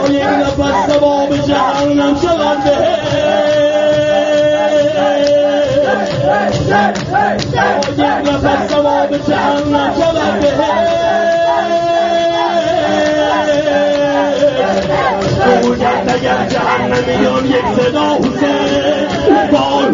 یک نفس ثواب جهنم چقدر بهش یک نفس ثواب جهنم چقدر بهش بودن اگر جهنمیان یک صدا حسین بار